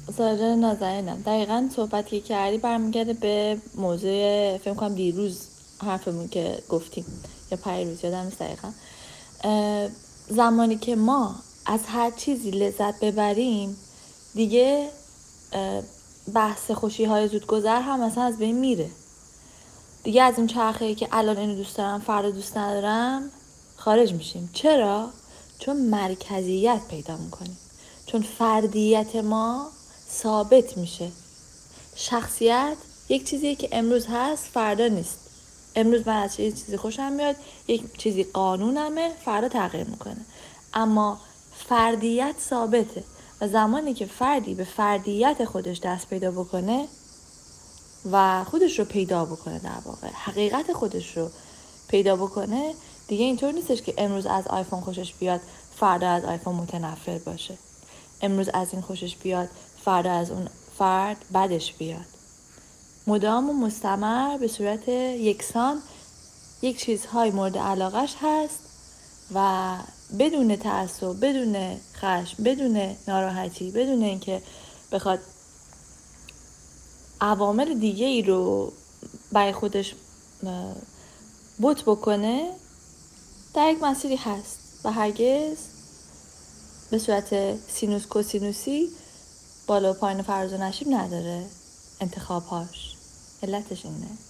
ساجر نازنینم. دقیقا صحبتی که کردی برمیگرده به موضوع فکر کنم دیروز حرفمون که گفتیم یا پیروز، یادم نیست دقیقا. زمانی که ما از هر چیزی لذت ببریم دیگه بحث خوشی های زودگذر هم مثلا از بین میره دیگه. از این چرخه‌ای که الان اینو دوست دارم فردا دوست ندارم خارج میشیم. چرا؟ چون مرکزیت پیدا میکنیم، چون فردیت ما ثابت میشه. شخصیت یک چیزیه که امروز هست فردا نیست. امروز من از یک چیزی خوشم میاد، یک چیزی قانونمه، فردا تغییر میکنه. اما فردیت ثابته و زمانی که فردی به فردیت خودش دست پیدا بکنه و خودش رو پیدا بکنه، در واقع حقیقت خودش رو پیدا بکنه، دیگه اینطور نیستش که امروز از آیفون خوشش بیاد فردا از آیفون متنفر باشه، امروز از این خوشش بیاد فردا از اون فرد بدش بیاد. مدام و مستمر به صورت یکسان یک چیزهای مورد علاقش هست و بدون تعصب، بدون خشم، بدون ناراحتی، بدون اینکه بخواد عوامل دیگه ای رو برای خودش بوت بکنه، در یک مسیری هست و هرگز به صورت سینوس کوسینوسی بالا و پایین فراز و نشیب نداره انتخابهاش. علتش اینه.